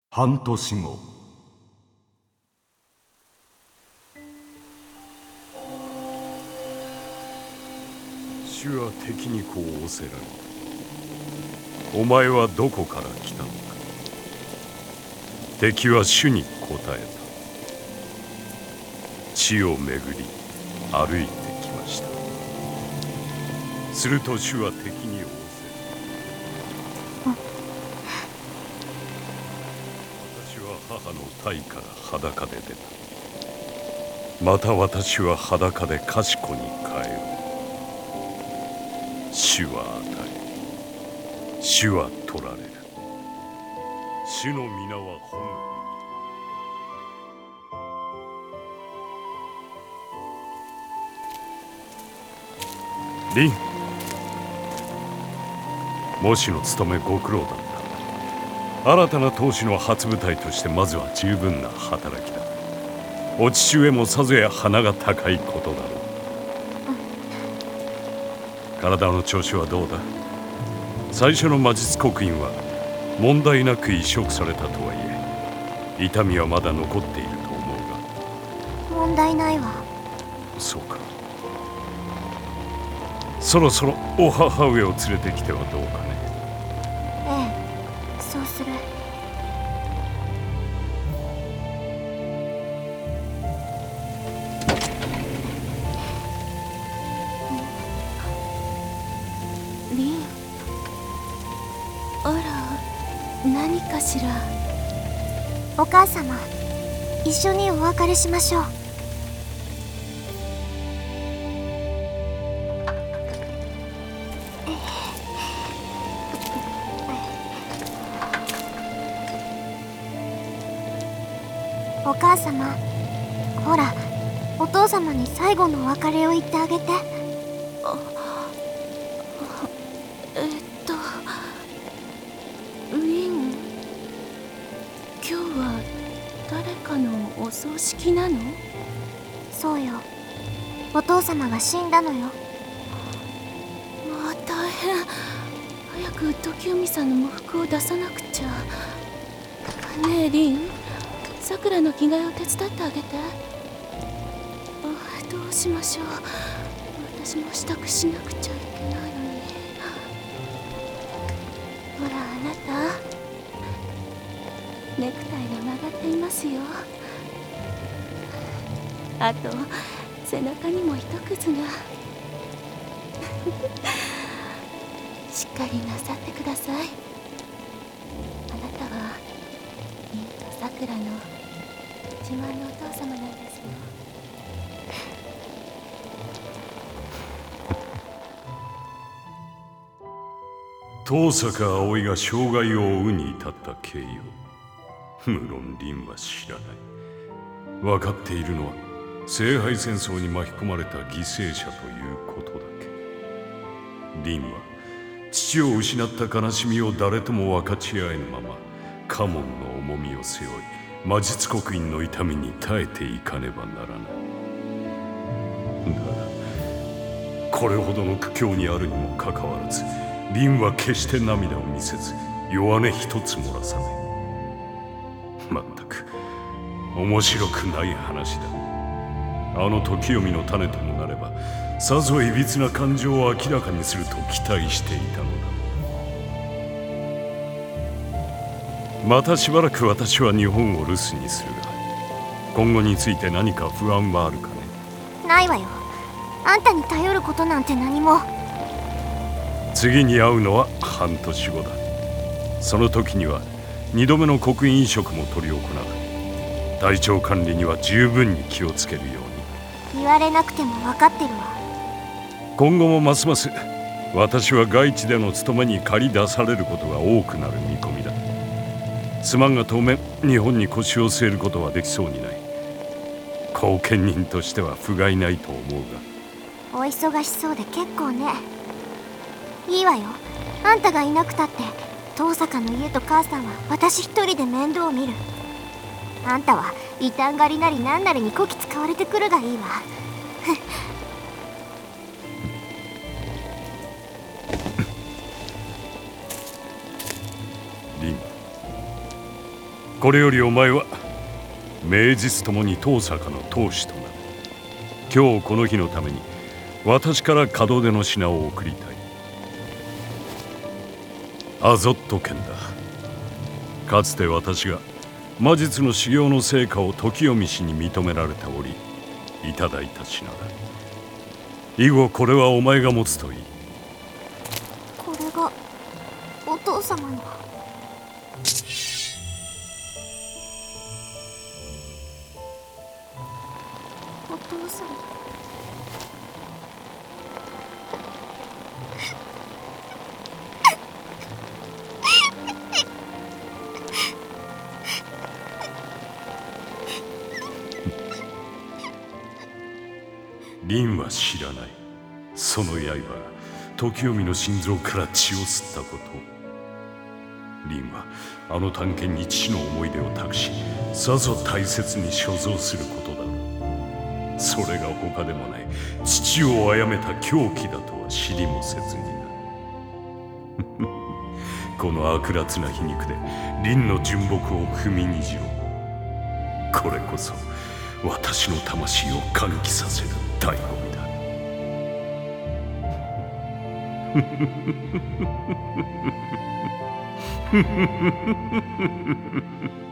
半年後。 主は敵にこう仰せられた。お前はどこから来たのか。敵は主に答えた。地を巡り歩いてきました。すると主は敵に仰せられた。私は母の胎から裸で出た。また私は裸で賢に帰る。主は与え、主は取られる。主の皆は褒むべき。リン、模試の務めご苦労だった。新たな当主の初舞台としてまずは十分な働きだ。お父上もさぞや鼻が高いことだろう。体の調子はどうだ。最初の魔術刻印は問題なく移植されたとはいえ、痛みはまだ残っていると思うが。問題ないわ。 そうか。そろそろお母上を連れてきてはどうかね。 ええ、そうする。リン、あら、何かしら。お母様、一緒にお別れしましょう。お母様、ほら、お父様に最後のお別れを言ってあげて。リン、今日は誰かのお葬式なの？そうよ、お父様が死んだのよ。まあ大変。早く時海さんの喪服を出さなくちゃ。ねえリン、さくらの着替えを手伝ってあげて。どうしましょう。私も支度しなくちゃいけないのに。ほらあなた、ネクタイが曲がっていますよ。あと背中にも一くずがしっかりなさってください。あなたはリンとさくらの自慢のお父様なんですよ。 遠坂葵が障害を負うに至った経緯を無論リンは知らない。分かっているのは聖杯戦争に巻き込まれた犠牲者ということだけ。リンは父を失った悲しみを誰とも分かち合えぬまま家紋の重みを背負い、魔術刻印の痛みに耐えていかねばならない。だがこれほどの苦境にあるにもかかわらず、リンは決して涙を見せず、弱音一つ漏らさない。まったく面白くない話だ。あの時読みの種ともなれば、さぞいびつな感情を明らかにすると期待していたのだ。またしばらく私は日本を留守にするが、今後について何か不安はあるかね。 ないわよ。あんたに頼ることなんて何も。 次に会うのは半年後だ。その時には2度目の刻印移植も執り行う。体調管理には十分に気をつけるように。 言われなくても分かってるわ。 今後もますます私は外地での務めに駆り出されることが多くなる見込みだ。すまんが当面日本に腰を据えることはできそうにない。後見人としては不甲斐ないと思うが。お忙しそうで結構ね。いいわよ、あんたがいなくたって遠坂の家と母さんは私一人で面倒を見る。あんたは異端狩りなりなんなりにこき使われてくるがいいわ。 リン、 これよりお前は名実ともに遠坂の当主となる。今日この日のために私から門出の品を送りたい。アゾット剣だ。かつて私が魔術の修行の成果を時読み氏に認められておりいただいた品だ。以後これはお前が持つといい。 これがお父様の。お父様。 凛は知らない。その刃が時読みの心臓から血を吸ったこと。凛はあの探検に父の思い出を託し、さぞ大切に所蔵することだろう。それが他でもない父を殺めた狂気だとは知りもせずにな。この悪辣な皮肉で凛の純木を踏みにじろう。これこそ私の魂を喚起させる醍醐味だ。フフフフフフフフ。